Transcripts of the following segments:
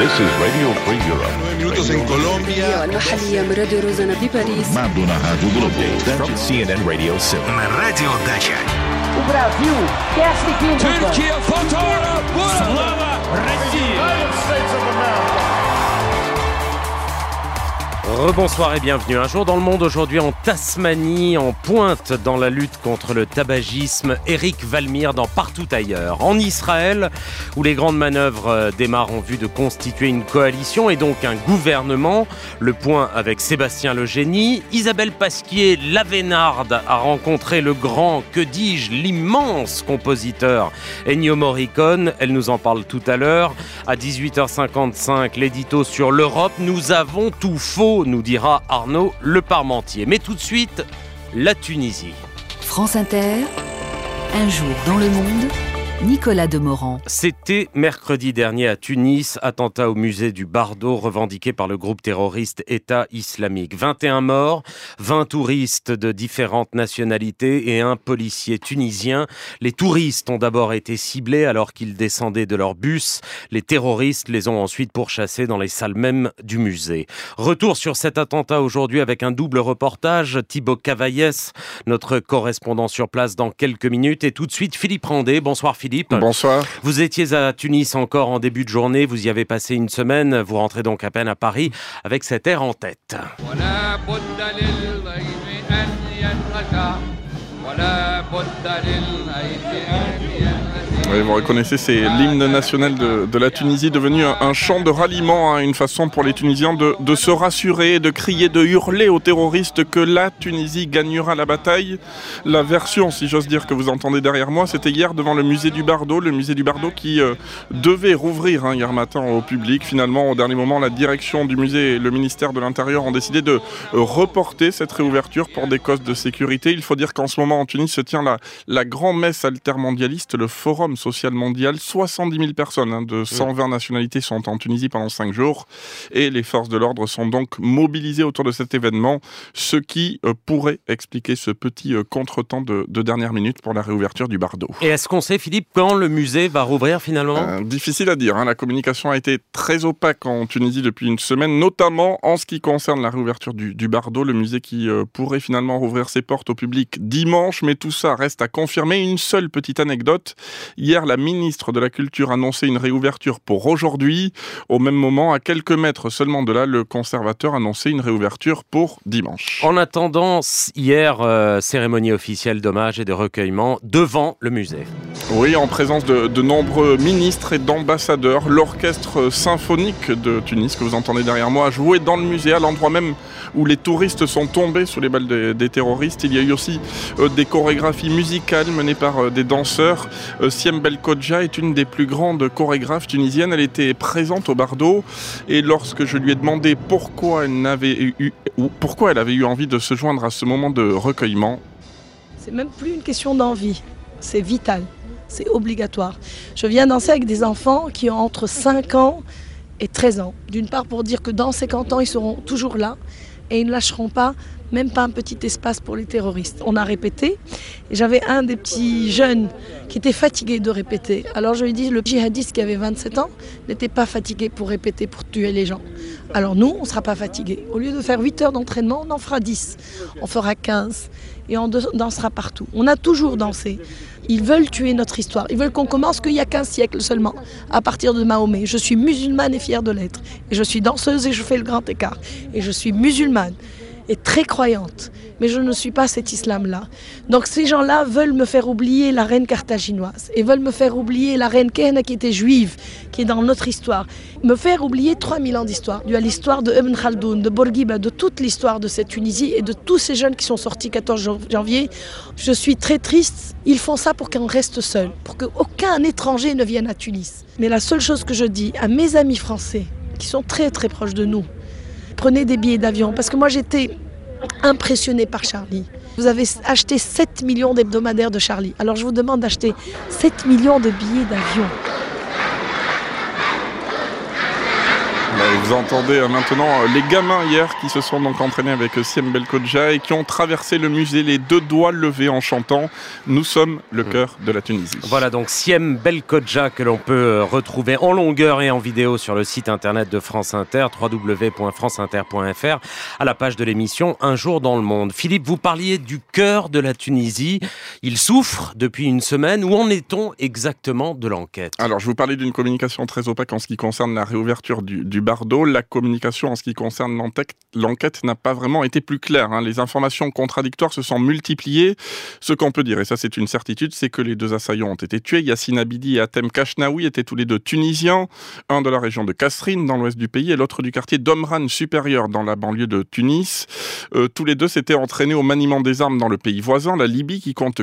This is Radio Free Europe. 9 minutos en Colombia. المحلية من راديو روزانا بباريس. From CNN Radio 7. На радио Дача. O Brasil quer seguir Türkiye fotoğraf burada. Слава России! Rebonsoir et bienvenue. Un jour dans le monde aujourd'hui en Tasmanie, en pointe dans la lutte contre le tabagisme. Eric Valmir dans Partout ailleurs. En Israël, où les grandes manœuvres démarrent en vue de constituer une coalition et donc un gouvernement. Le point avec Sébastien Legénie. Isabelle Pasquier, Lavénarde, a rencontré le grand, que dis-je, l'immense compositeur Ennio Morricone. Elle nous en parle tout à l'heure. À 18h55, l'édito sur l'Europe. Nous avons tout faux, nous dira Arnaud Le Parmentier. Mais tout de suite, la Tunisie. France Inter, un jour dans le monde, Nicolas Demorand. C'était mercredi dernier à Tunis, attentat au musée du Bardo revendiqué par le groupe terroriste État islamique. 21 morts, 20 touristes de différentes nationalités et un policier tunisien. Les touristes ont d'abord été ciblés alors qu'ils descendaient de leur bus. Les terroristes les ont ensuite pourchassés dans les salles mêmes du musée. Retour sur cet attentat aujourd'hui avec un double reportage. Thibaut Cavaillès, notre correspondant sur place dans quelques minutes. Et tout de suite Philippe Randé. Bonsoir Philippe. Bonsoir. Vous étiez à Tunis encore en début de journée, vous y avez passé une semaine, vous rentrez donc à peine à Paris avec cet air en tête. Oui, vous reconnaissez, c'est l'hymne national de la Tunisie, devenu un chant de ralliement, une façon pour les Tunisiens de se rassurer, de crier, de hurler aux terroristes que la Tunisie gagnera la bataille. La version, si j'ose dire, que vous entendez derrière moi, c'était hier devant le musée du Bardo, qui devait rouvrir hier matin au public. Finalement, au dernier moment, la direction du musée et le ministère de l'Intérieur ont décidé de reporter cette réouverture pour des causes de sécurité. Il faut dire qu'en ce moment, en Tunis, se tient la grand-messe altermondialiste, le Forum social mondial. 70 000 personnes de 120 nationalités sont en Tunisie pendant 5 jours et les forces de l'ordre sont donc mobilisées autour de cet événement, ce qui pourrait expliquer ce petit contretemps de dernière minute pour la réouverture du Bardo. Et est-ce qu'on sait, Philippe, quand le musée va rouvrir finalement ? Difficile à dire, la communication a été très opaque en Tunisie depuis une semaine, notamment en ce qui concerne la réouverture du Bardo, le musée qui pourrait finalement rouvrir ses portes au public dimanche, mais tout ça reste à confirmer. Une seule petite anecdote. Hier, la ministre de la Culture annonçait une réouverture pour aujourd'hui. Au même moment, à quelques mètres seulement de là, le conservateur annonçait une réouverture pour dimanche. En attendant, hier, cérémonie officielle d'hommage et de recueillement devant le musée. Oui, en présence de nombreux ministres et d'ambassadeurs. L'orchestre symphonique de Tunis, que vous entendez derrière moi, a joué dans le musée, à l'endroit même où les touristes sont tombés sous les balles des terroristes. Il y a eu aussi des chorégraphies musicales menées par des danseurs. Siem Belkodja est une des plus grandes chorégraphes tunisiennes. Elle était présente au Bardo et lorsque je lui ai demandé pourquoi elle avait eu envie de se joindre à ce moment de recueillement. C'est même plus une question d'envie, c'est vital, c'est obligatoire. Je viens danser avec des enfants qui ont entre 5 ans et 13 ans. D'une part pour dire que dans 50 ans, ils seront toujours là et ils ne lâcheront pas, même pas un petit espace pour les terroristes. On a répété et j'avais un des petits jeunes qui était fatigué de répéter. Alors je lui ai dit, le djihadiste qui avait 27 ans n'était pas fatigué pour répéter, pour tuer les gens. Alors nous, on ne sera pas fatigués. Au lieu de faire 8 heures d'entraînement, on en fera 10. On fera 15 et on dansera partout. On a toujours dansé. Ils veulent tuer notre histoire. Ils veulent qu'on commence qu'il y a 15 siècles seulement, à partir de Mahomet. Je suis musulmane et fière de l'être. Et je suis danseuse et je fais le grand écart. Et je suis musulmane et très croyante. Mais je ne suis pas cet islam-là. Donc ces gens-là veulent me faire oublier la reine carthaginoise. Et veulent me faire oublier la reine Kehna qui était juive, qui est dans notre histoire. Me faire oublier 3000 ans d'histoire. Il y a l'histoire de Ibn Khaldoun, de Bourguiba, de toute l'histoire de cette Tunisie et de tous ces jeunes qui sont sortis 14 janvier. Je suis très triste. Ils font ça pour qu'on reste seul, pour qu'aucun étranger ne vienne à Tunis. Mais la seule chose que je dis à mes amis français, qui sont très très proches de nous, prenez des billets d'avion, parce que moi j'étais impressionnée par Charlie. Vous avez acheté 7 millions d'hebdomadaires de Charlie. Alors je vous demande d'acheter 7 millions de billets d'avion. Voilà, et vous entendez maintenant les gamins hier qui se sont donc entraînés avec Siem Belkodja et qui ont traversé le musée les deux doigts levés en chantant « Nous sommes le cœur de la Tunisie ». Voilà donc Siem Belkodja que l'on peut retrouver en longueur et en vidéo sur le site internet de France Inter, www.franceinter.fr, à la page de l'émission Un jour dans le monde. Philippe, vous parliez du cœur de la Tunisie. Il souffre depuis une semaine. Où en est-on exactement de l'enquête ? Alors, je vous parlais d'une communication très opaque en ce qui concerne la réouverture du Bardo. La communication en ce qui concerne l'enquête n'a pas vraiment été plus claire. Les informations contradictoires se sont multipliées. Ce qu'on peut dire, et ça c'est une certitude, c'est que les deux assaillants ont été tués. Yassine Abidi et Hatem Kachnaoui étaient tous les deux tunisiens. Un de la région de Kasserine, dans l'ouest du pays, et l'autre du quartier d'Omran supérieur, dans la banlieue de Tunis. Tous les deux s'étaient entraînés au maniement des armes dans le pays voisin, la Libye, qui compte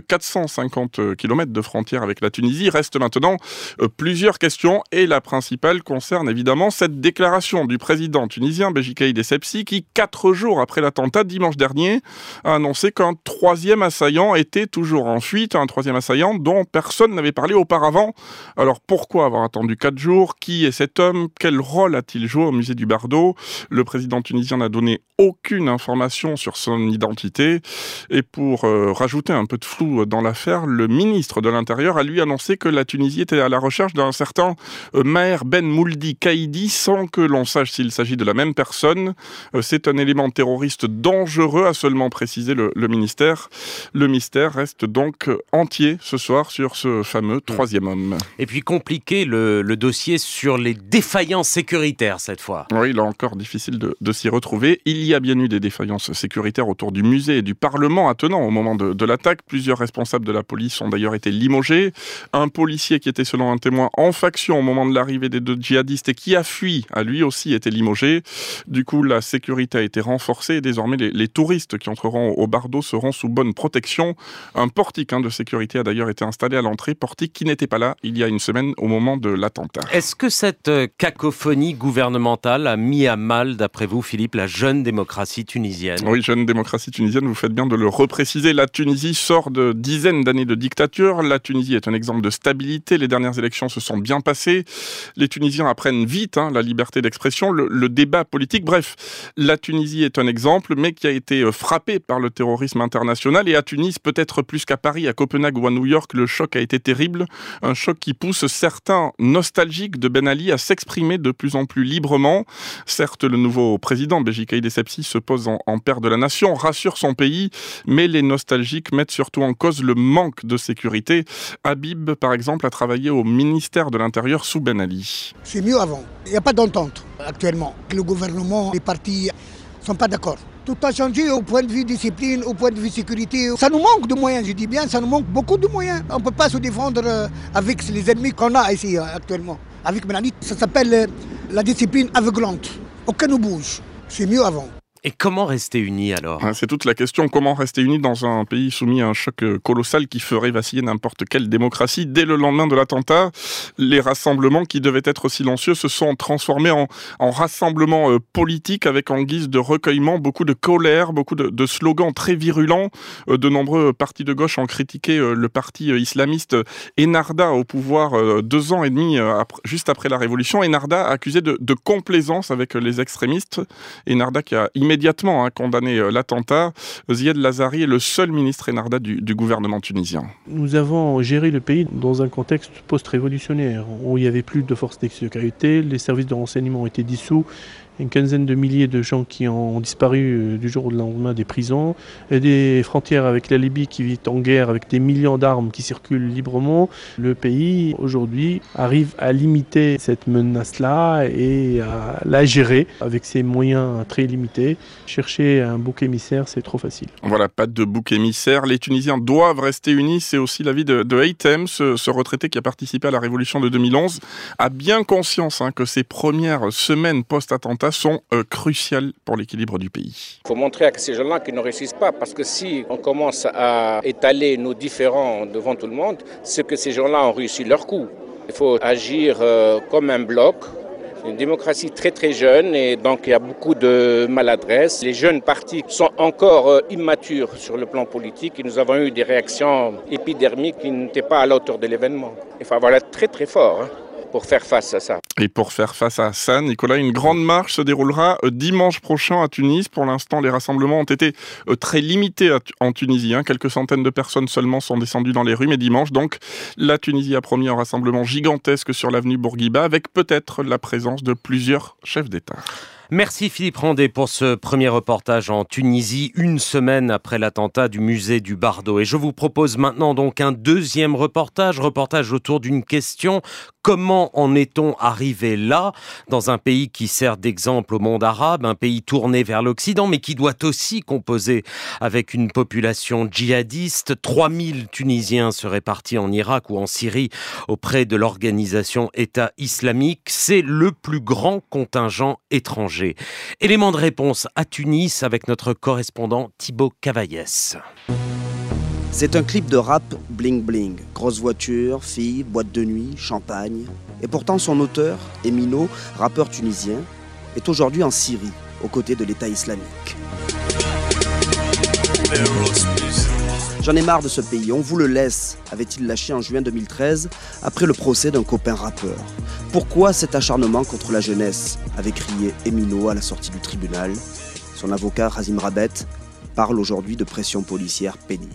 450 km de frontière avec la Tunisie. Reste maintenant plusieurs questions, et la principale concerne évidemment cette déclaration du président tunisien Béji Caïd Essebsi qui, 4 jours après l'attentat dimanche dernier, a annoncé qu'un troisième assaillant était toujours en fuite, un troisième assaillant dont personne n'avait parlé auparavant. Alors pourquoi avoir attendu 4 jours ? Qui est cet homme ? Quel rôle a-t-il joué au musée du Bardo ? Le président tunisien n'a donné aucune information sur son identité. Et pour rajouter un peu de flou dans l'affaire, le ministre de l'Intérieur a lui annoncé que la Tunisie était à la recherche d'un certain Maher Ben Mouldi Kaïdi, sans que l'on sache s'il s'agit de la même personne. C'est un élément terroriste dangereux, a seulement précisé le ministère. Le mystère reste donc entier ce soir sur ce fameux troisième homme. Et puis compliqué le dossier sur les défaillances sécuritaires cette fois. Oui, là encore difficile de s'y retrouver. Il y a bien eu des défaillances sécuritaires autour du musée et du Parlement attenant au moment de l'attaque. Plusieurs responsables de la police ont d'ailleurs été limogés. Un policier qui était selon un témoin en faction au moment de l'arrivée des deux djihadistes et qui a fui a lui aussi été limogé. Du coup, la sécurité a été renforcée et désormais les touristes qui entreront au Bardo seront sous bonne protection. Un portique de sécurité a d'ailleurs été installé à l'entrée, portique qui n'était pas là il y a une semaine au moment de l'attentat. Est-ce que cette cacophonie gouvernementale a mis à mal, d'après vous, Philippe, la jeune démocratie tunisienne ? Oui, jeune démocratie tunisienne, vous faites bien de le repréciser. La Tunisie sort de dizaines d'années de dictature. La Tunisie est un exemple de stabilité. Les dernières élections se sont bien passées. Les Tunisiens apprennent vite la liberté d'expression, le débat politique. Bref, la Tunisie est un exemple, mais qui a été frappé par le terrorisme international. Et à Tunis, peut-être plus qu'à Paris, à Copenhague ou à New York, le choc a été terrible. Un choc qui pousse certains nostalgiques de Ben Ali à s'exprimer de plus en plus librement. Certes, le nouveau président, Béji Caïd Essebsi, se pose en père de la nation, rassure son pays, mais les nostalgiques mettent surtout en cause le manque de sécurité. Habib, par exemple, a travaillé au ministère de l'Intérieur sous Ben Ali. C'est mieux avant. Il n'y a pas d'entente actuellement. Le gouvernement, les partis ne sont pas d'accord. Tout a changé au point de vue discipline, au point de vue sécurité. Ça nous manque de moyens, je dis bien, ça nous manque beaucoup de moyens. On ne peut pas se défendre avec les ennemis qu'on a ici actuellement. Avec Ben Ali, ça s'appelle la discipline aveuglante. Aucun ne bouge. C'est mieux avant. Et comment rester unis alors ? C'est toute la question. Comment rester unis dans un pays soumis à un choc colossal qui ferait vaciller n'importe quelle démocratie ? Dès le lendemain de l'attentat, les rassemblements qui devaient être silencieux se sont transformés en rassemblements politiques avec en guise de recueillement beaucoup de colère, beaucoup de slogans très virulents. De nombreux partis de gauche ont critiqué le parti islamiste Ennahda au pouvoir 2 ans et demi juste après la Révolution. Ennahda accusé de complaisance avec les extrémistes. Ennahda qui a immédiatement condamné l'attentat. Ziad Lazari est le seul ministre Ennahda du gouvernement tunisien. Nous avons géré le pays dans un contexte post-révolutionnaire où il n'y avait plus de forces de sécurité, les services de renseignement ont été dissous, une quinzaine de milliers de gens qui ont disparu du jour au lendemain des prisons, et des frontières avec la Libye qui vit en guerre avec des millions d'armes qui circulent librement. Le pays, aujourd'hui, arrive à limiter cette menace-là et à la gérer avec ses moyens très limités. Chercher un bouc émissaire, c'est trop facile. Voilà, pas de bouc émissaire. Les Tunisiens doivent rester unis. C'est aussi l'avis de Hatem, ce retraité qui a participé à la révolution de 2011, a bien conscience que ces premières semaines post-attentat sont cruciales pour l'équilibre du pays. Il faut montrer à ces gens-là qu'ils ne réussissent pas, parce que si on commence à étaler nos différends devant tout le monde, c'est que ces gens-là ont réussi leur coup. Il faut agir comme un bloc. Une démocratie très très jeune et donc il y a beaucoup de maladresse. Les jeunes partis sont encore immatures sur le plan politique et nous avons eu des réactions épidermiques qui n'étaient pas à la hauteur de l'événement. Il faut avoir l'air très très fort. pour faire face à ça. Et pour faire face à ça, Nicolas, une grande marche se déroulera dimanche prochain à Tunis. Pour l'instant, les rassemblements ont été très limités en Tunisie. Quelques centaines de personnes seulement sont descendues dans les rues. Mais dimanche, donc, la Tunisie a promis un rassemblement gigantesque sur l'avenue Bourguiba, avec peut-être la présence de plusieurs chefs d'État. Merci Philippe Randé pour ce premier reportage en Tunisie, une semaine après l'attentat du musée du Bardo. Et je vous propose maintenant donc un deuxième reportage autour d'une question. Comment en est-on arrivé là, dans un pays qui sert d'exemple au monde arabe, un pays tourné vers l'Occident, mais qui doit aussi composer avec une population djihadiste. 3000 Tunisiens seraient partis en Irak ou en Syrie auprès de l'organisation État islamique. C'est le plus grand contingent étranger. Élément de réponse à Tunis avec notre correspondant Thibaut Cavaillès. C'est un clip de rap bling bling. Grosse voiture, filles, boîte de nuit, champagne. Et pourtant son auteur, Emino, rappeur tunisien, est aujourd'hui en Syrie, aux côtés de l'État islamique. J'en ai marre de ce pays, on vous le laisse, avait-il lâché en juin 2013, après le procès d'un copain rappeur. Pourquoi cet acharnement contre la jeunesse, avait crié Emino à la sortie du tribunal. Son avocat, Razim Rabet, parle aujourd'hui de pression policière pénible.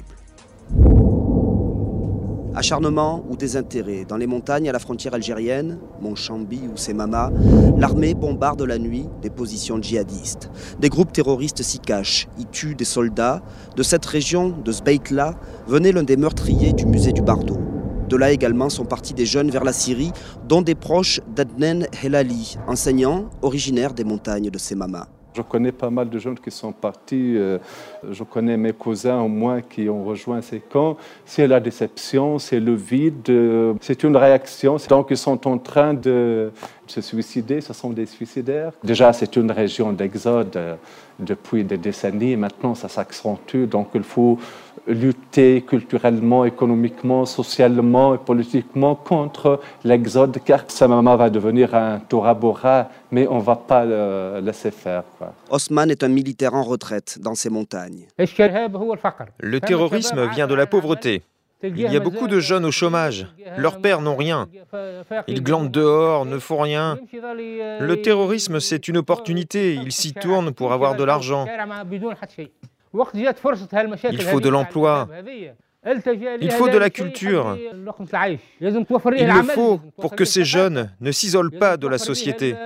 Acharnement ou désintérêt. Dans les montagnes à la frontière algérienne, Monchambi ou Semama, l'armée bombarde la nuit des positions djihadistes. Des groupes terroristes s'y cachent, y tuent des soldats. De cette région, de Sbeitla, venait l'un des meurtriers du musée du Bardo. De là également sont partis des jeunes vers la Syrie, dont des proches d'Adnan Helali, enseignant originaire des montagnes de Semama. Je connais pas mal de jeunes qui sont partis. Je connais mes cousins au moins qui ont rejoint ces camps. C'est la déception, c'est le vide, c'est une réaction. Donc ils sont en train de se suicider, ce sont des suicidaires. Déjà, c'est une région d'exode depuis des décennies. Maintenant, ça s'accentue. Donc il faut lutter culturellement, économiquement, socialement et politiquement contre l'exode, car Semama va devenir un Tora Bora, mais on ne va pas le laisser faire, quoi. Osman est un militaire en retraite dans ces montagnes. Le terrorisme vient de la pauvreté. Il y a beaucoup de jeunes au chômage. Leurs pères n'ont rien. Ils glandent dehors, ne font rien. Le terrorisme, c'est une opportunité. Ils s'y tournent pour avoir de l'argent. Il faut de l'emploi. Il faut de la culture. Il le faut pour que ces jeunes ne s'isolent pas de la société.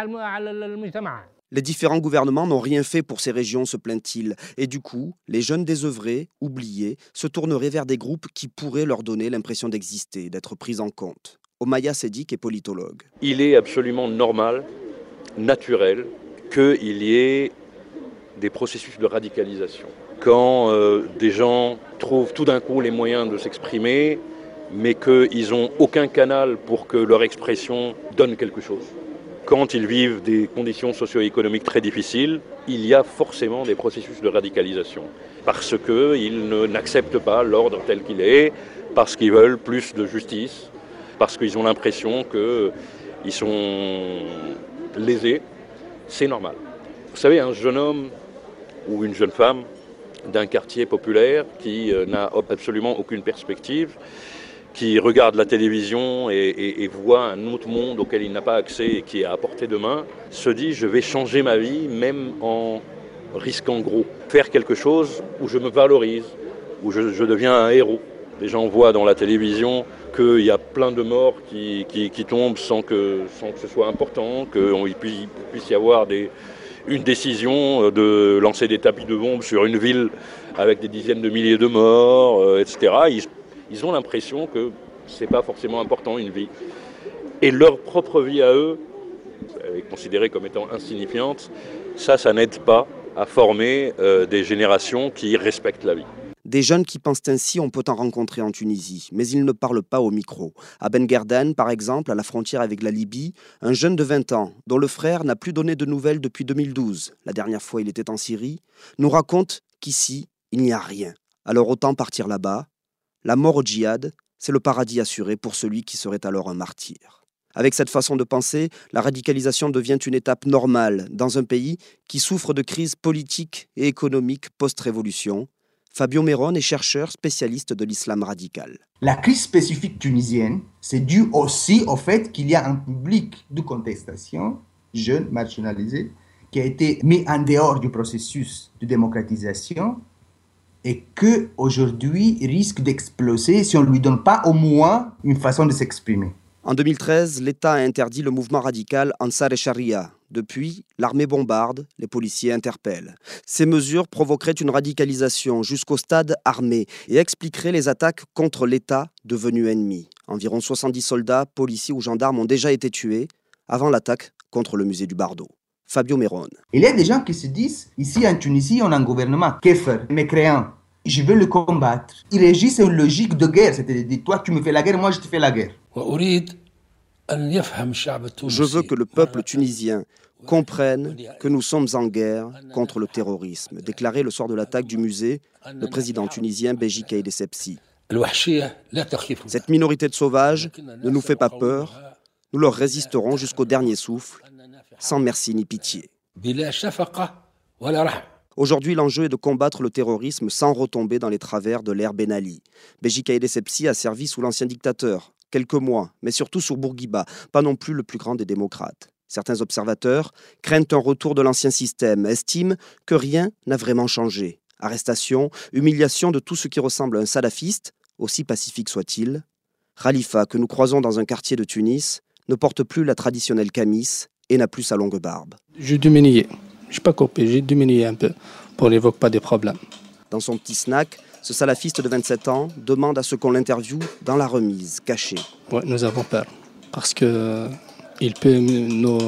Les différents gouvernements n'ont rien fait pour ces régions, se plaint-il. Et du coup, les jeunes désœuvrés, oubliés, se tourneraient vers des groupes qui pourraient leur donner l'impression d'exister, d'être pris en compte. Omaya Sedik est politologue. Il est absolument normal, naturel, qu'il y ait des processus de radicalisation. Quand des gens trouvent tout d'un coup les moyens de s'exprimer, mais qu'ils n'ont aucun canal pour que leur expression donne quelque chose. Quand ils vivent des conditions socio-économiques très difficiles, il y a forcément des processus de radicalisation. Parce qu'ils n'acceptent pas l'ordre tel qu'il est, parce qu'ils veulent plus de justice, parce qu'ils ont l'impression qu'ils sont lésés. C'est normal. Vous savez, un jeune homme ou une jeune femme d'un quartier populaire qui n'a absolument aucune perspective, qui regarde la télévision et voit un autre monde auquel il n'a pas accès et qui est à portée de main, se dit « je vais changer ma vie même en risquant gros ». Faire quelque chose où je me valorise, où je deviens un héros. Les gens voient dans la télévision qu'il y a plein de morts qui tombent sans que ce soit important, qu'il puisse y avoir une décision de lancer des tapis de bombes sur une ville avec des dizaines de milliers de morts, etc. Ils ont l'impression que ce n'est pas forcément important, une vie. Et leur propre vie à eux est considérée comme étant insignifiante. Ça n'aide pas à former des générations qui respectent la vie. Des jeunes qui pensent ainsi, on peut en rencontrer en Tunisie, mais ils ne parlent pas au micro. À Ben Guerdan, par exemple, à la frontière avec la Libye, un jeune de 20 ans, dont le frère n'a plus donné de nouvelles depuis 2012, la dernière fois il était en Syrie, nous raconte qu'ici, il n'y a rien. Alors autant partir là-bas. La mort au djihad, c'est le paradis assuré pour celui qui serait alors un martyr. Avec cette façon de penser, la radicalisation devient une étape normale dans un pays qui souffre de crises politiques et économiques post-révolution. Fabio Meron est chercheur spécialiste de l'islam radical. La crise spécifique tunisienne, c'est dû aussi au fait qu'il y a un public de contestation, jeune, marginalisé, qui a été mis en dehors du processus de démocratisation et qu'aujourd'hui risque d'exploser si on ne lui donne pas au moins une façon de s'exprimer. En 2013, l'État a interdit le mouvement radical Ansar Sharia. Depuis, l'armée bombarde, les policiers interpellent. Ces mesures provoqueraient une radicalisation jusqu'au stade armé et expliqueraient les attaques contre l'État devenu ennemi. Environ 70 soldats, policiers ou gendarmes ont déjà été tués avant l'attaque contre le musée du Bardo. Fabio Meron. Il y a des gens qui se disent, ici en Tunisie, on a un gouvernement kéfer, mécréant. Je veux le combattre. Il régit une logique de guerre, c'est-à-dire toi tu me fais la guerre, moi je te fais la guerre. Je veux que le peuple tunisien comprenne que nous sommes en guerre contre le terrorisme, déclaré le soir de l'attaque du musée le président tunisien Béji Caïd Essebsi. Cette minorité de sauvages ne nous fait pas peur, nous leur résisterons jusqu'au dernier souffle, sans merci ni pitié. Aujourd'hui, l'enjeu est de combattre le terrorisme sans retomber dans les travers de l'ère Ben Ali. Béji Caïd Essebsi a servi sous l'ancien dictateur, quelques mois, mais surtout sous Bourguiba, pas non plus le plus grand des démocrates. Certains observateurs craignent un retour de l'ancien système, estiment que rien n'a vraiment changé. Arrestation, humiliation de tout ce qui ressemble à un salafiste, aussi pacifique soit-il. Khalifa, que nous croisons dans un quartier de Tunis, ne porte plus la traditionnelle camis et n'a plus sa longue barbe. J'ai diminué, je n'ai pas coupé, j'ai diminué un peu pour n'évoquer pas de problème. Dans son petit snack, ce salafiste de 27 ans demande à ce qu'on l'interviewe dans la remise, cachée. Oui, nous avons peur, parce qu'il peut nous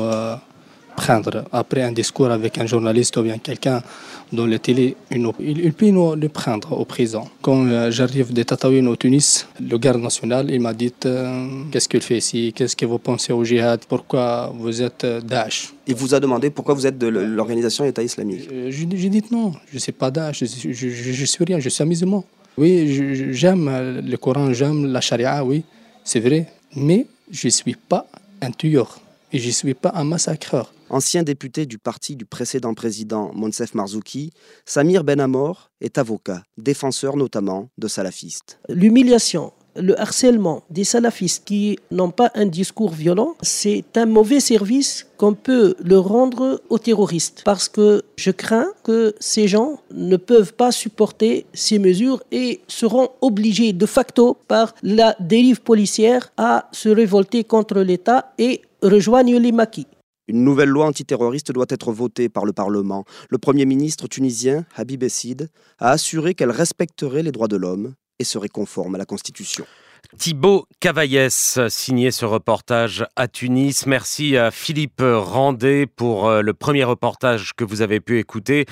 prendre après un discours avec un journaliste ou bien quelqu'un dans la télé, il peut nous le prendre au prison. Quand j'arrive de Tataouine au Tunis, le garde national, il m'a dit qu'est-ce qu'il fait ici, qu'est-ce que vous pensez au djihad, pourquoi vous êtes Daesh. Il vous a demandé pourquoi vous êtes de l'organisation État islamique. J'ai dit non, je ne suis pas Daesh, je suis rien, je suis un musulman. Oui, j'aime le Coran, j'aime la charia, oui, c'est vrai, mais je ne suis pas un tueur et je ne suis pas un massacreur. Ancien député du parti du précédent président Monsef Marzouki, Samir Ben Amor est avocat, défenseur notamment de salafistes. L'humiliation, le harcèlement des salafistes qui n'ont pas un discours violent, c'est un mauvais service qu'on peut leur rendre aux terroristes. Parce que je crains que ces gens ne peuvent pas supporter ces mesures et seront obligés de facto par la dérive policière à se révolter contre l'État et rejoignent les maquis. Une nouvelle loi antiterroriste doit être votée par le Parlement. Le Premier ministre tunisien, Habib Essid, a assuré qu'elle respecterait les droits de l'homme et serait conforme à la Constitution. Thibaut Cavaillès signait ce reportage à Tunis. Merci à Philippe Randet pour le premier reportage que vous avez pu écouter.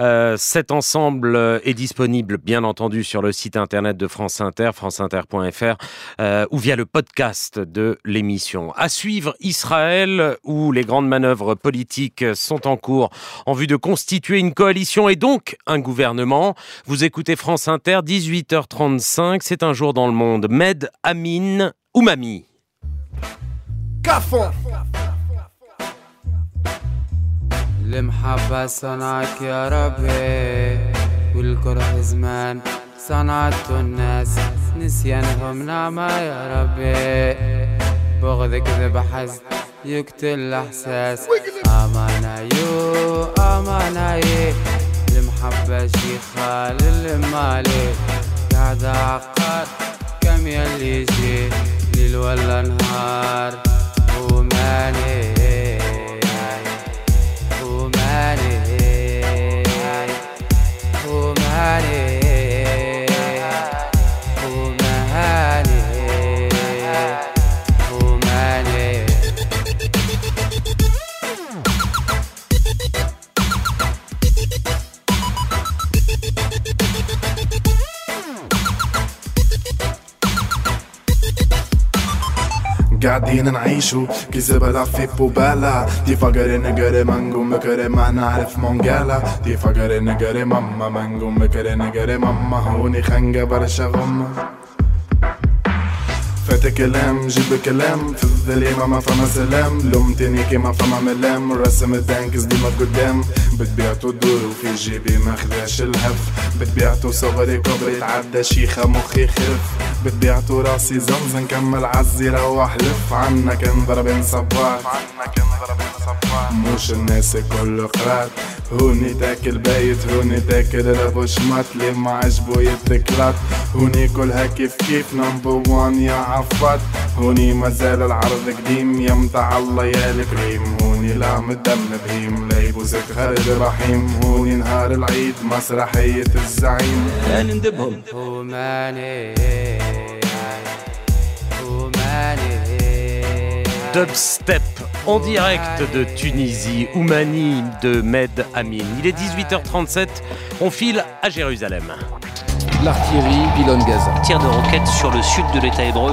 Cet ensemble est disponible bien entendu sur le site internet de France Inter, franceinter.fr ou via le podcast de l'émission. À suivre Israël où les grandes manœuvres politiques sont en cours en vue de constituer une coalition et donc un gouvernement. Vous écoutez France Inter, 18h35, c'est un jour dans le monde. Med Amin Oumami. كفو المحبة صنعك يا ربي والكره زمان صنعته الناس نسيانهم نعمة يا ربي بغضك ذبح حزن يقتل الإحساس أمانة يو أمانة يه المحبة شيخة للمالي قاعدة عقار كم يلي يجي ليل ولا نهار وماني وماني وماني قاعدين نعيشو كي زبالة في بوبالا دي فقر نقري مانجو مكري ما نعرف مونجالا دي فقر نقري ماما مانجو مكري نقري ماما هوني خنقة برشا غمة فات كلام جيب كلام في الظليمة ما فما سلام لومتني كيما فما ملام رسم التانكس ديما قدام بتبيعتو الدور وفي جيبي ما خداش الهف بتبيعتو صغري كبري تعدى شيخة مخي خف بتبيعتو راسي زمزم كمل عزي روح لف عنك انضرب انصبات مش الناس كل قرات هوني تاكل بايت هوني تاكل رابو شمات لي ما عجبو يتكلات هوني كلها كيف نمبر وان يا عفات هوني مازال العرض قديم يا متاع الله يا الكريم هوني لا مدم بهيم لا يبوسك خالد رحيم هوني نهار العيد مسرحية الزعيم لا نندبهم Dubstep en direct de Tunisie, Oumani de Med Amin. Il est 18h37, on file à Jérusalem. L'artillerie pilonne Gaza. Tir de roquettes sur le sud de l'État hébreu.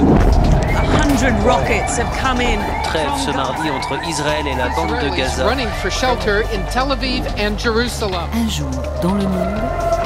100 rockets have come in. Trêve ce mardi entre Israël et la bande de Gaza. Running for shelter in Tel Aviv and Jerusalem. Un jour dans le monde,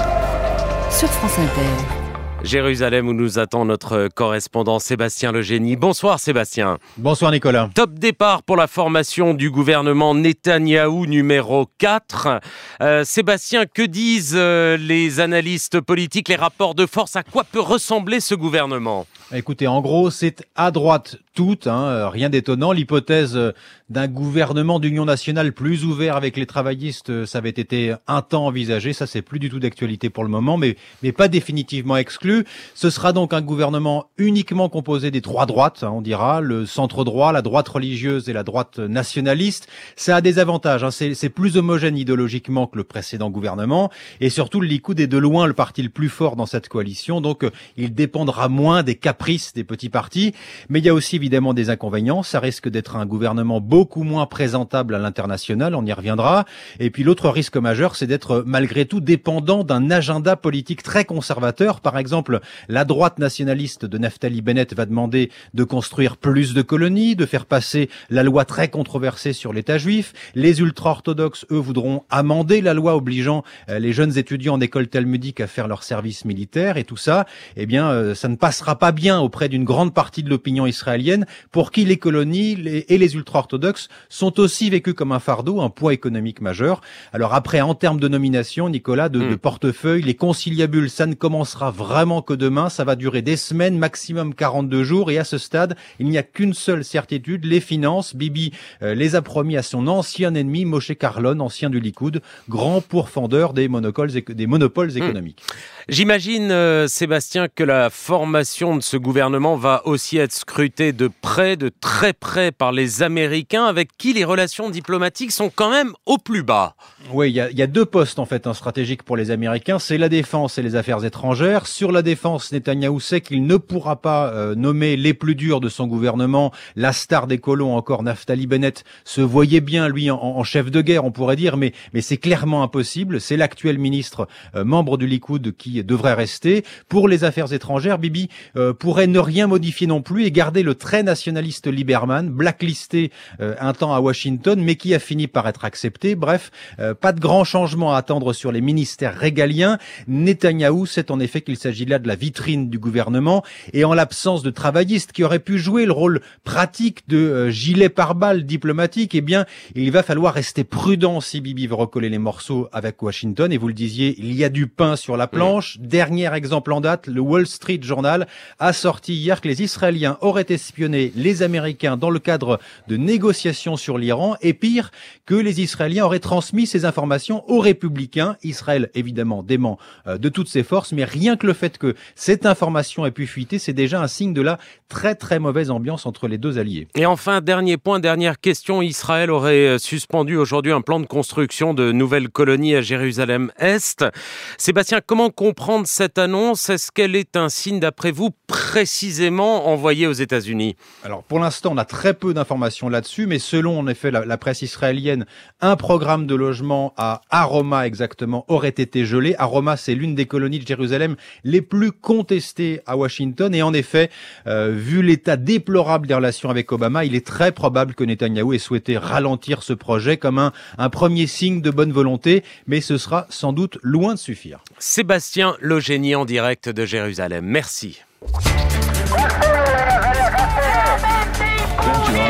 sur France Inter. Jérusalem où nous attend notre correspondant Sébastien Legénie. Bonsoir Sébastien. Bonsoir Nicolas. Top départ pour la formation du gouvernement Netanyahou numéro 4. Sébastien, que disent les analystes politiques, les rapports de force? À quoi peut ressembler ce gouvernement? Écoutez, en gros, c'est à droite toute, rien d'étonnant. L'hypothèse d'un gouvernement d'union nationale plus ouvert avec les travaillistes, ça avait été un temps envisagé. Ça, c'est plus du tout d'actualité pour le moment, mais pas définitivement exclu. Ce sera donc un gouvernement uniquement composé des trois droites, on dira, le centre-droit, la droite religieuse et la droite nationaliste. Ça a des avantages, c'est plus homogène idéologiquement que le précédent gouvernement, et surtout le Likoud est de loin le parti le plus fort dans cette coalition, donc il dépendra moins des caprices des petits partis. Mais il y a aussi évidemment des inconvénients, ça risque d'être un gouvernement beaucoup moins présentable à l'international, on y reviendra. Et puis l'autre risque majeur, c'est d'être malgré tout dépendant d'un agenda politique très conservateur. Par exemple, la droite nationaliste de Naftali Bennett va demander de construire plus de colonies, de faire passer la loi très controversée sur l'État juif. Les ultra-orthodoxes, eux, voudront amender la loi obligeant les jeunes étudiants en école talmudique à faire leur service militaire. Et tout ça, ça ne passera pas bien auprès d'une grande partie de l'opinion israélienne, pour qui les colonies et les ultra-orthodoxes sont aussi vécus comme un fardeau, un poids économique majeur. Alors après, en termes de nomination, Nicolas, de portefeuille, les conciliabules, ça ne commencera vraiment que demain, ça va durer des semaines, maximum 42 jours, et à ce stade, il n'y a qu'une seule certitude, les finances. Bibi les a promis à son ancien ennemi, Moshe Carlon, ancien du Likoud, grand pourfendeur des monopoles économiques. J'imagine, Sébastien, que la formation de ce gouvernement va aussi être scrutée de très près par les Américains, avec qui les relations diplomatiques sont quand même au plus bas. Oui, il y a deux postes en fait stratégiques pour les Américains, c'est la défense et les affaires étrangères. Sur la défense, Netanyahou sait qu'il ne pourra pas nommer les plus durs de son gouvernement. La star des colons encore, Naftali Bennett, se voyait bien lui en chef de guerre, on pourrait dire, mais c'est clairement impossible. C'est l'actuel ministre membre du Likoud qui devrait rester. Pour les affaires étrangères, Bibi pourrait ne rien modifier non plus et garder le très nationaliste Lieberman, blacklisté un temps à Washington, mais qui a fini par être accepté. Bref, pas de grand changement à attendre sur les ministères régaliens. Netanyahou sait en effet qu'il s'agit là de la vitrine du gouvernement, et en l'absence de travaillistes qui auraient pu jouer le rôle pratique de gilet pare-balles diplomatique, il va falloir rester prudent si Bibi veut recoller les morceaux avec Washington. Et vous le disiez, il y a du pain sur la planche. Dernier exemple en date, le Wall Street Journal a sorti hier que les Israéliens auraient espionné les Américains dans le cadre de négociations sur l'Iran, et pire, que les Israéliens auraient transmis ces informations aux républicains. Israël, évidemment, dément de toutes ses forces, mais rien que le fait que cette information ait pu fuiter, c'est déjà un signe de la très très mauvaise ambiance entre les deux alliés. Et enfin, dernier point, dernière question, Israël aurait suspendu aujourd'hui un plan de construction de nouvelles colonies à Jérusalem-Est. Sébastien, comment comprendre cette annonce? Est-ce qu'elle est un signe, d'après vous, précisément envoyé aux États-Unis? Alors, pour l'instant, on a très peu d'informations là-dessus, mais selon, en effet, la presse israélienne, un programme de logement à Aroma, exactement, aurait été gelé. Aroma, c'est l'une des colonies de Jérusalem les plus contestées à Washington, et en effet, vu l'état déplorable des relations avec Obama, il est très probable que Netanyahou ait souhaité ralentir ce projet comme un premier signe de bonne volonté, mais ce sera sans doute loin de suffire. Sébastien Legénie en direct de Jérusalem. Merci.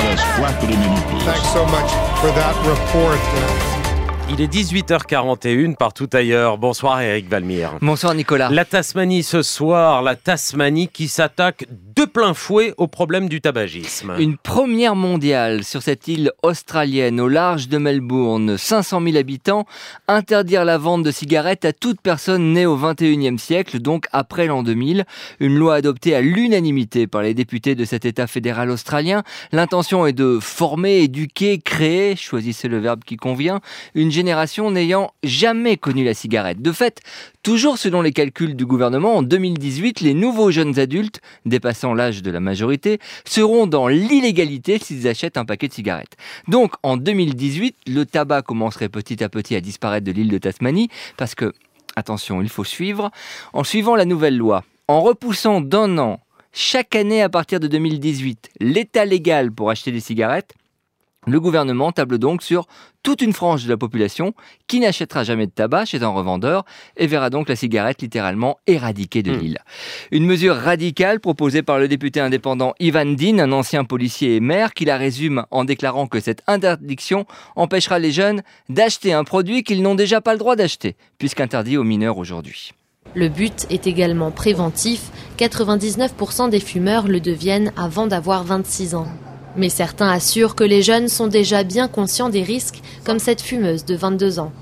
Thanks so much for that report. Il est 18h41 partout ailleurs. Bonsoir Eric Valmire. Bonsoir Nicolas. La Tasmanie ce soir, la Tasmanie qui s'attaque de plein fouet au problème du tabagisme. Une première mondiale sur cette île australienne au large de Melbourne. 500 000 habitants, interdire la vente de cigarettes à toute personne née au 21e siècle, donc après l'an 2000. Une loi adoptée à l'unanimité par les députés de cet État fédéral australien. L'intention est de former, éduquer, créer, choisissez le verbe qui convient, une génération n'ayant jamais connu la cigarette. De fait, toujours selon les calculs du gouvernement, en 2018, les nouveaux jeunes adultes, dépassant l'âge de la majorité, seront dans l'illégalité s'ils achètent un paquet de cigarettes. Donc, en 2018, le tabac commencerait petit à petit à disparaître de l'île de Tasmanie, parce que, attention, il faut suivre, en suivant la nouvelle loi, en repoussant d'1 an, chaque année à partir de 2018, l'état légal pour acheter des cigarettes, le gouvernement table donc sur toute une frange de la population qui n'achètera jamais de tabac chez un revendeur et verra donc la cigarette littéralement éradiquée de l'île. Une mesure radicale proposée par le député indépendant Ivan Dean, un ancien policier et maire, qui la résume en déclarant que cette interdiction empêchera les jeunes d'acheter un produit qu'ils n'ont déjà pas le droit d'acheter, puisqu'interdit aux mineurs aujourd'hui. Le but est également préventif, 99% des fumeurs le deviennent avant d'avoir 26 ans. Mais certains assurent que les jeunes sont déjà bien conscients des risques, comme cette fumeuse de 22 ans.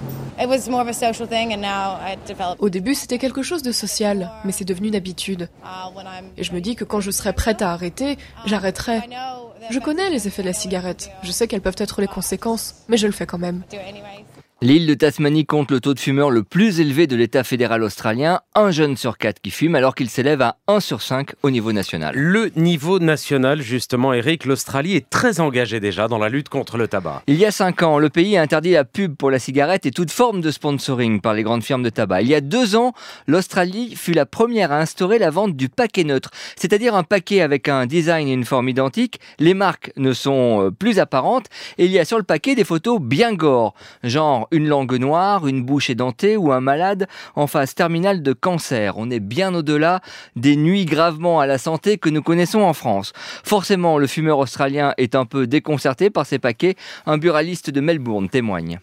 Au début, c'était quelque chose de social, mais c'est devenu une habitude. Et je me dis que quand je serai prête à arrêter, j'arrêterai. Je connais les effets de la cigarette, je sais quelles peuvent être les conséquences, mais je le fais quand même. L'île de Tasmanie compte le taux de fumeurs le plus élevé de l'État fédéral australien, 1 jeune sur 4 qui fume, alors qu'il s'élève à 1 sur 5 au niveau national. Le niveau national, justement, Eric, l'Australie est très engagée déjà dans la lutte contre le tabac. Il y a 5 ans, le pays a interdit la pub pour la cigarette et toute forme de sponsoring par les grandes firmes de tabac. Il y a 2 ans, l'Australie fut la première à instaurer la vente du paquet neutre, c'est-à-dire un paquet avec un design et une forme identiques. Les marques ne sont plus apparentes et il y a sur le paquet des photos bien gore, genre une langue noire, une bouche édentée ou un malade en phase terminale de cancer. On est bien au-delà des nuits gravement à la santé que nous connaissons en France. Forcément, le fumeur australien est un peu déconcerté par ces paquets. Un buraliste de Melbourne témoigne.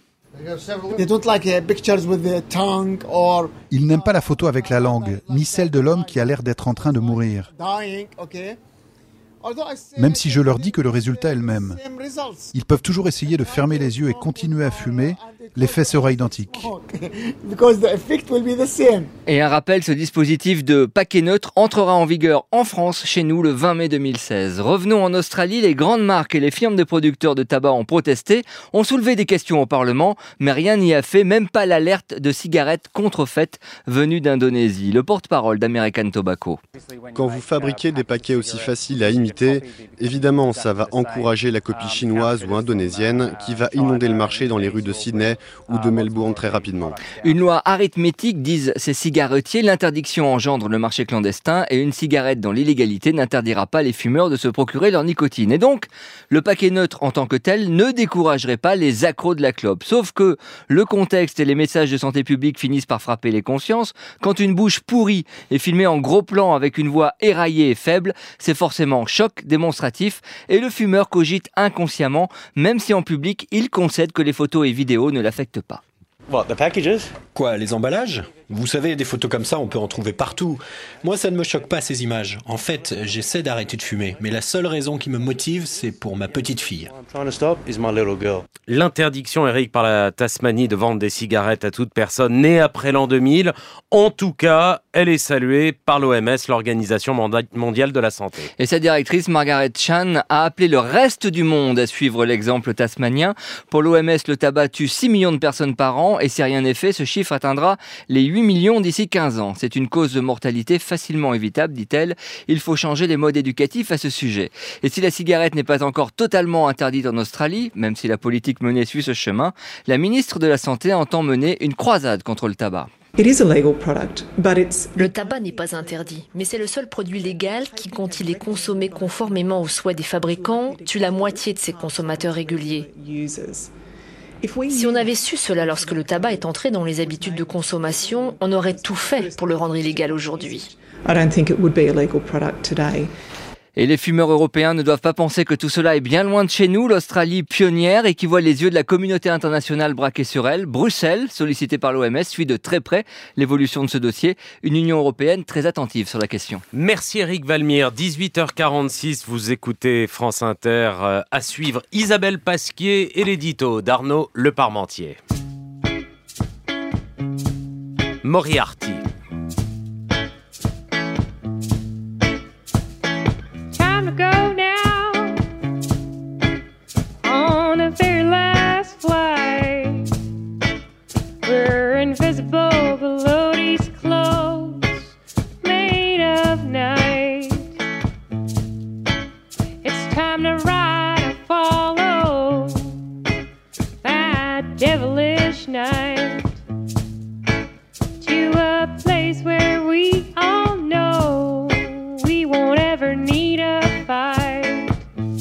Ils n'aiment pas la photo avec la langue, ni celle de l'homme qui a l'air d'être en train de mourir. Même si je leur dis que le résultat est le même. Ils peuvent toujours essayer de fermer les yeux et continuer à fumer, l'effet sera identique. Et un rappel, ce dispositif de paquet neutre entrera en vigueur en France, chez nous, le 20 mai 2016. Revenons en Australie, les grandes marques et les firmes de producteurs de tabac ont protesté, ont soulevé des questions au Parlement, mais rien n'y a fait, même pas l'alerte de cigarettes contrefaites venues d'Indonésie. Le porte-parole d'American Tobacco. Quand vous fabriquez des paquets aussi faciles à imiter, évidemment, ça va encourager la copie chinoise ou indonésienne qui va inonder le marché dans les rues de Sydney ou de Melbourne très rapidement. Une loi arithmétique, disent ces cigarettiers, l'interdiction engendre le marché clandestin et une cigarette dans l'illégalité n'interdira pas les fumeurs de se procurer leur nicotine. Et donc, le paquet neutre en tant que tel ne découragerait pas les accros de la clope. Sauf que le contexte et les messages de santé publique finissent par frapper les consciences. Quand une bouche pourrie est filmée en gros plan avec une voix éraillée et faible, c'est forcément choc démonstratif et le fumeur cogite inconsciemment, même si en public, il concède que les photos et vidéos ne l'affectent pas. Quoi, les emballages ? Vous savez, des photos comme ça, on peut en trouver partout. Moi, ça ne me choque pas, ces images. En fait, j'essaie d'arrêter de fumer. Mais la seule raison qui me motive, c'est pour ma petite fille. L'interdiction, Eric, par la Tasmanie de vendre des cigarettes à toute personne née après l'an 2000, en tout cas, elle est saluée par l'OMS, l'Organisation mondiale de la santé. Et sa directrice, Margaret Chan, a appelé le reste du monde à suivre l'exemple tasmanien. Pour l'OMS, le tabac tue 6 millions de personnes par an et si rien n'est fait, ce chiffre atteindra les 8 millions d'ici 15 ans. C'est une cause de mortalité facilement évitable, dit-elle. Il faut changer les modes éducatifs à ce sujet. Et si la cigarette n'est pas encore totalement interdite en Australie, même si la politique menée suit ce chemin, la ministre de la Santé entend mener une croisade contre le tabac. Le tabac n'est pas interdit, mais c'est le seul produit légal qui, quand il est consommé conformément aux souhaits des fabricants, tue la moitié de ses consommateurs réguliers. Si on avait su cela lorsque le tabac est entré dans les habitudes de consommation, on aurait tout fait pour le rendre illégal aujourd'hui. Et les fumeurs européens ne doivent pas penser que tout cela est bien loin de chez nous. L'Australie pionnière et qui voit les yeux de la communauté internationale braqués sur elle. Bruxelles, sollicitée par l'OMS, suit de très près l'évolution de ce dossier. Une Union européenne très attentive sur la question. Merci Éric Valmire. 18h46, vous écoutez France Inter. À suivre Isabelle Pasquier et l'édito d'Arnaud Le Parmentier. Moriarty. Time to go now on a very last flight. We're invisible below these clothes made of night. It's time to ride and follow that devilish night to a place where we all know we won't ever need a fight.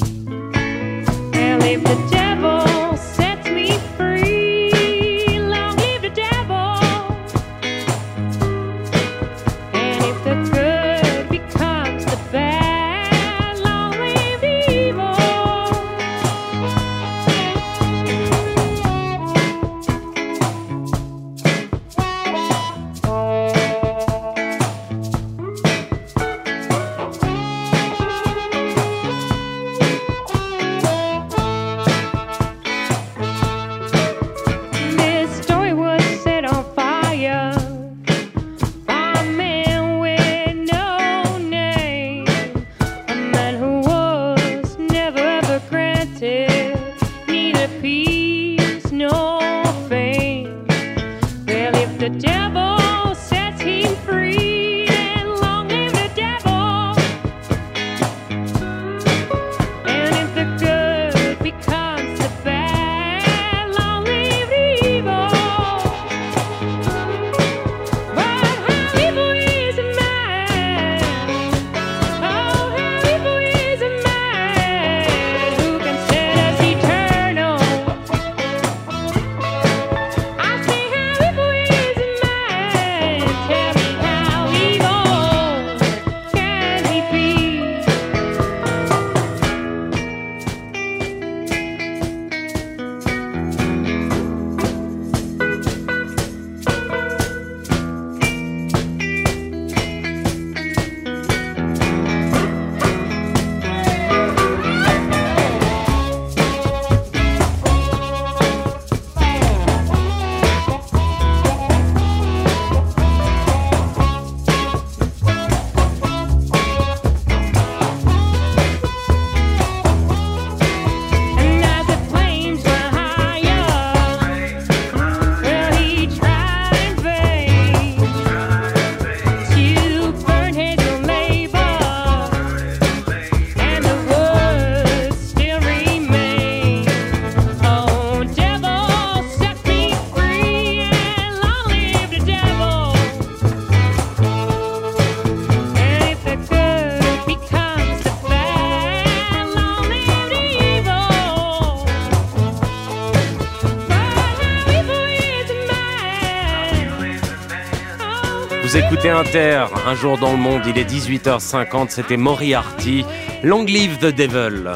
And if the devil sets me free, long live the devil. And if the good becomes the bad, long live the evil. This story was set on fire by a man with no name, a man who was never ever granted neither peace nor fame. Well, if the devil sets him free, then long live the devil. And if the good becomes the bad, long live the evil. But how evil is a man? Oh, how evil is a man who can set us eternal? I say, how evil is a man? Tell me, how evil can he be? And as the flames were higher, well, he tried in vain to burn his own labor, and the words still remain. Oh, devil, set me free, and long live the devil. And if the good becomes the bad, long live the evil. But how evil is a man? Vous écoutez Inter, un jour dans le monde, il est 18h50, c'était Moriarty, Long Live the Devil.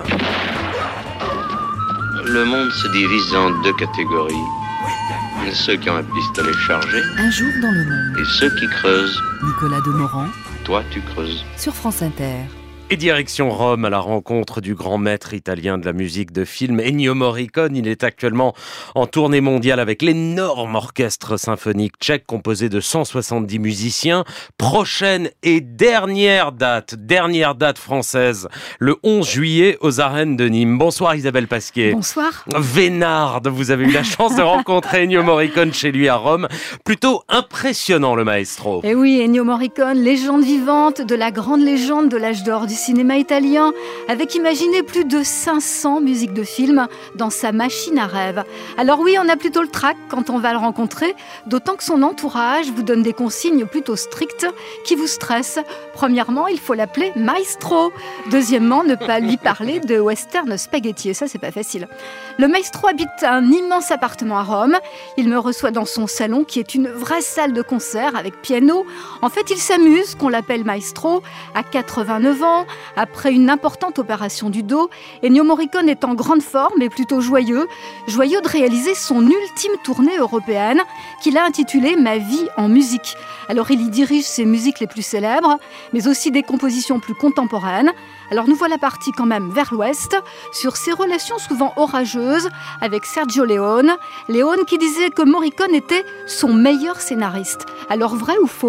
Le monde se divise en deux catégories. Ceux qui ont un pistolet chargé Un jour dans le monde. et ceux qui creusent. Nicolas Demorand Toi, tu creuses. sur France Inter. Et direction Rome à la rencontre du grand maître italien de la musique de film Ennio Morricone. Il est actuellement en tournée mondiale avec l'énorme orchestre symphonique tchèque composé de 170 musiciens. Prochaine et dernière date française, le 11 juillet aux arènes de Nîmes. Bonsoir Isabelle Pasquier. Bonsoir. Vénarde, vous avez eu la chance de rencontrer Ennio Morricone chez lui à Rome. Plutôt impressionnant le maestro. Et oui, Ennio Morricone, légende vivante de la grande légende de l'âge d'or du cinéma italien, avec imaginé plus de 500 musiques de films dans sa machine à rêve. Alors oui, on a plutôt le trac quand on va le rencontrer, d'autant que son entourage vous donne des consignes plutôt strictes qui vous stressent. Premièrement, il faut l'appeler maestro. Deuxièmement, ne pas lui parler de western spaghetti, et ça c'est pas facile. Le maestro habite un immense appartement à Rome. Il me reçoit dans son salon qui est une vraie salle de concert avec piano. En fait, il s'amuse, qu'on l'appelle maestro. À 89 ans, ans, après une importante opération du dos, Ennio Morricone est en grande forme et plutôt joyeux de réaliser son ultime tournée européenne qu'il a intitulée « Ma vie en musique ». Alors il y dirige ses musiques les plus célèbres, mais aussi des compositions plus contemporaines. Alors nous voilà partis quand même vers l'ouest, sur ses relations souvent orageuses avec Sergio Leone. Leone qui disait que Morricone était son meilleur scénariste. Alors vrai ou faux ?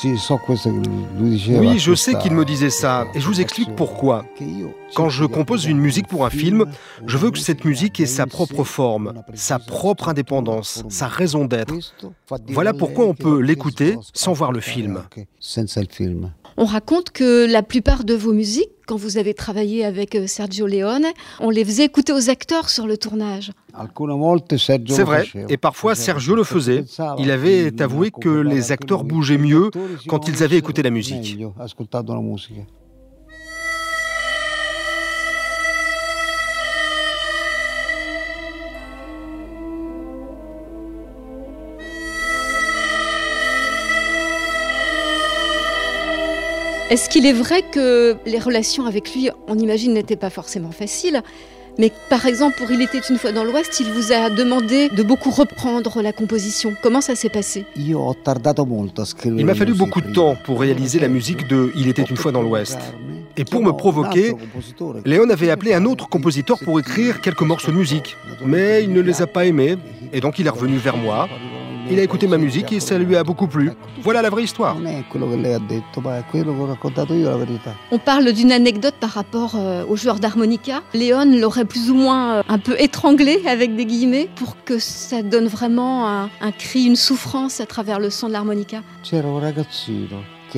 Oui, je sais qu'il me disait ça, et je vous explique pourquoi. Quand je compose une musique pour un film, je veux que cette musique ait sa propre forme, sa propre indépendance, sa raison d'être. Voilà pourquoi on peut l'écouter sans voir le film. On raconte que la plupart de vos musiques, quand vous avez travaillé avec Sergio Leone, on les faisait écouter aux acteurs sur le tournage. C'est vrai, et parfois Sergio le faisait. Il avait avoué que les acteurs bougeaient mieux quand ils avaient écouté la musique. Est-ce qu'il est vrai que les relations avec lui, on imagine, n'étaient pas forcément faciles ? Mais par exemple, pour Il était une fois dans l'Ouest, il vous a demandé de beaucoup reprendre la composition. Comment ça s'est passé ? Il m'a fallu beaucoup de temps pour réaliser la musique de Il était une fois dans l'Ouest. Et pour me provoquer, Leone avait appelé un autre compositeur pour écrire quelques morceaux de musique. Mais il ne les a pas aimés, et donc il est revenu vers moi. Il a écouté ma musique et ça lui a beaucoup plu. Voilà la vraie histoire. On parle d'une anecdote par rapport au joueur d'harmonica. Leone l'aurait plus ou moins un peu étranglé avec des guillemets pour que ça donne vraiment un cri, une souffrance à travers le son de l'harmonica. Il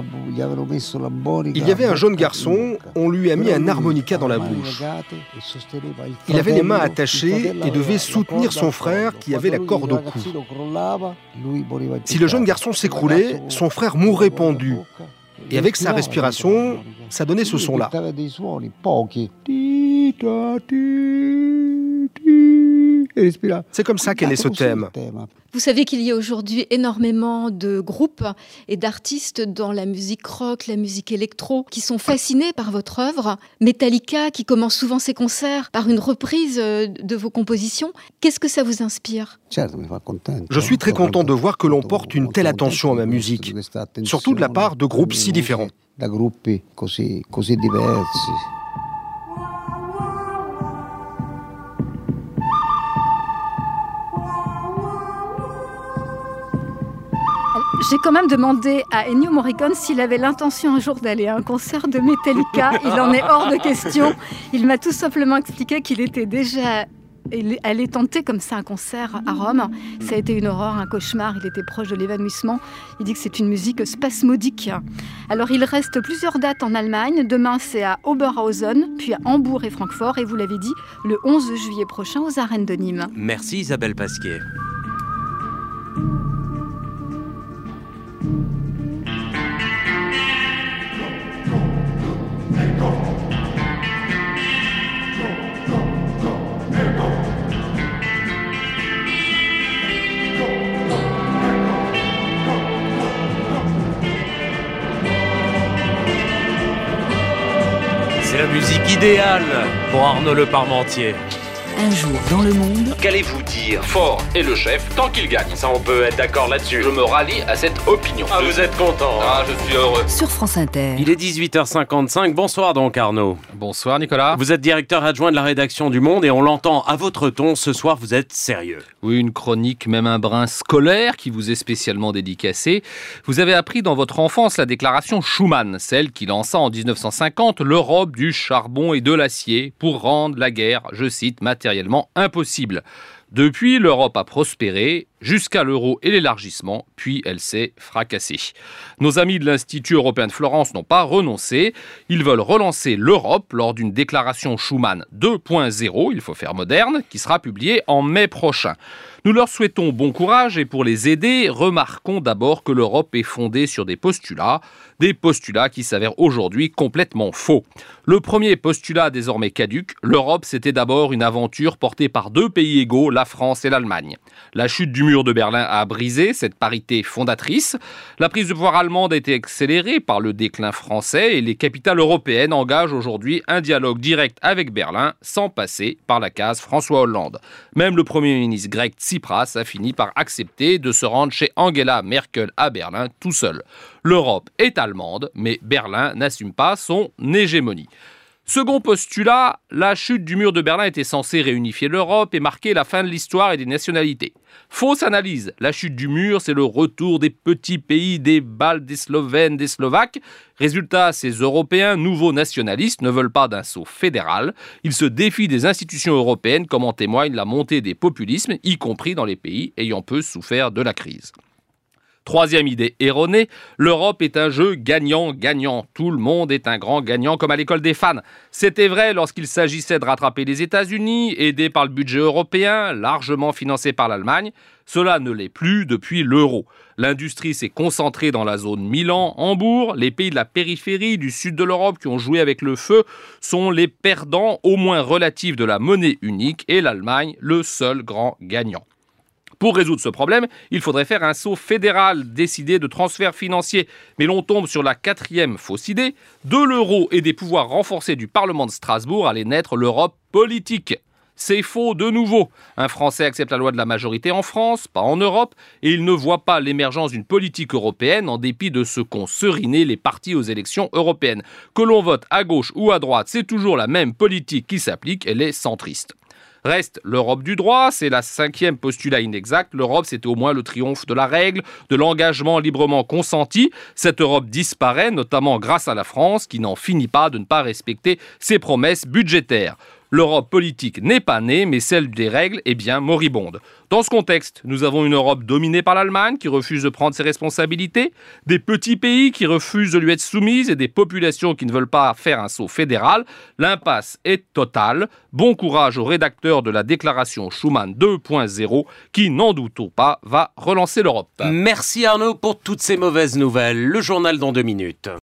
y avait un jeune garçon, on lui a mis un harmonica dans la bouche. Il avait les mains attachées et devait soutenir son frère qui avait la corde au cou. Si le jeune garçon s'écroulait, son frère mourrait pendu. Et avec sa respiration, ça donnait ce son-là. C'est comme ça qu'est né ce thème. Vous savez qu'il y a aujourd'hui énormément de groupes et d'artistes dans la musique rock, la musique électro, qui sont fascinés par votre œuvre. Metallica, qui commence souvent ses concerts par une reprise de vos compositions. Qu'est-ce que ça vous inspire ? Je suis très content de voir que l'on porte une telle attention à ma musique, surtout de la part de groupes si différents. J'ai quand même demandé à Ennio Morricone s'il avait l'intention un jour d'aller à un concert de Metallica. Il en est hors de question. Il m'a tout simplement expliqué qu'il était déjà allé tenter comme ça un concert à Rome. Ça a été une horreur, un cauchemar. Il était proche de l'évanouissement. Il dit que c'est une musique spasmodique. Alors il reste plusieurs dates en Allemagne. Demain c'est à Oberhausen, puis à Hambourg et Francfort. Et vous l'avez dit, le 11 juillet prochain aux arènes de Nîmes. Merci Isabelle Pasquier. C'est la musique idéale pour Arnaud Le Parmentier. Un jour dans le monde. Qu'allez-vous dire ? Fort est le chef tant qu'il gagne. Ça, on peut être d'accord là-dessus. Je me rallie à cette opinion. Ah, vous êtes content. Ah, je suis heureux. Sur France Inter. Il est 18h55. Bonsoir donc Arnaud. Bonsoir Nicolas. Vous êtes directeur adjoint de la rédaction du Monde et on l'entend à votre ton. Ce soir, vous êtes sérieux. Oui, une chronique, même un brin scolaire qui vous est spécialement dédicacée. Vous avez appris dans votre enfance la déclaration Schuman, celle qui lança en 1950 l'Europe du charbon et de l'acier pour rendre la guerre, je cite, matériellement impossible. Depuis, l'Europe a prospéré jusqu'à l'euro et l'élargissement, puis elle s'est fracassée. Nos amis de l'Institut européen de Florence n'ont pas renoncé. Ils veulent relancer l'Europe lors d'une déclaration Schuman 2.0, il faut faire moderne, qui sera publiée en mai prochain. Nous leur souhaitons bon courage et pour les aider, remarquons d'abord que l'Europe est fondée sur des postulats qui s'avèrent aujourd'hui complètement faux. Le premier postulat désormais caduc, l'Europe c'était d'abord une aventure portée par deux pays égaux, la France et l'Allemagne. La chute du mur de Berlin a brisé cette parité fondatrice. La prise de pouvoir allemande a été accélérée par le déclin français et les capitales européennes engagent aujourd'hui un dialogue direct avec Berlin sans passer par la case François Hollande. Même le Premier ministre grec Tsipras a fini par accepter de se rendre chez Angela Merkel à Berlin tout seul. L'Europe est allemande, mais Berlin n'assume pas son hégémonie. Second postulat, la chute du mur de Berlin était censée réunifier l'Europe et marquer la fin de l'histoire et des nationalités. Fausse analyse, la chute du mur, c'est le retour des petits pays, des Baltes, des Slovènes, des Slovaques. Résultat, ces Européens nouveaux nationalistes ne veulent pas d'un saut fédéral. Ils se défient des institutions européennes, comme en témoigne la montée des populismes, y compris dans les pays ayant peu souffert de la crise. Troisième idée erronée, l'Europe est un jeu gagnant-gagnant. Tout le monde est un grand gagnant comme à l'école des fans. C'était vrai lorsqu'il s'agissait de rattraper les États-Unis, aidés par le budget européen, largement financé par l'Allemagne. Cela ne l'est plus depuis l'euro. L'industrie s'est concentrée dans la zone Milan-Hambourg. Les pays de la périphérie du sud de l'Europe qui ont joué avec le feu sont les perdants, au moins relatifs, de la monnaie unique et l'Allemagne, le seul grand gagnant. Pour résoudre ce problème, il faudrait faire un saut fédéral, décider de transferts financiers. Mais l'on tombe sur la quatrième fausse idée. De l'euro et des pouvoirs renforcés du Parlement de Strasbourg allait naître l'Europe politique. C'est faux de nouveau. Un Français accepte la loi de la majorité en France, pas en Europe, et il ne voit pas l'émergence d'une politique européenne en dépit de ce qu'ont seriné les partis aux élections européennes. Que l'on vote à gauche ou à droite, c'est toujours la même politique qui s'applique, elle est centriste. Reste l'Europe du droit, c'est la cinquième postulat inexact. L'Europe, c'était au moins le triomphe de la règle, de l'engagement librement consenti. Cette Europe disparaît, notamment grâce à la France, qui n'en finit pas de ne pas respecter ses promesses budgétaires. L'Europe politique n'est pas née, mais celle des règles est bien moribonde. Dans ce contexte, nous avons une Europe dominée par l'Allemagne qui refuse de prendre ses responsabilités, des petits pays qui refusent de lui être soumises et des populations qui ne veulent pas faire un saut fédéral. L'impasse est totale. Bon courage aux rédacteurs de la déclaration Schuman 2.0 qui, n'en doutons pas, va relancer l'Europe. Merci Arnaud pour toutes ces mauvaises nouvelles. Le journal dans 2 minutes.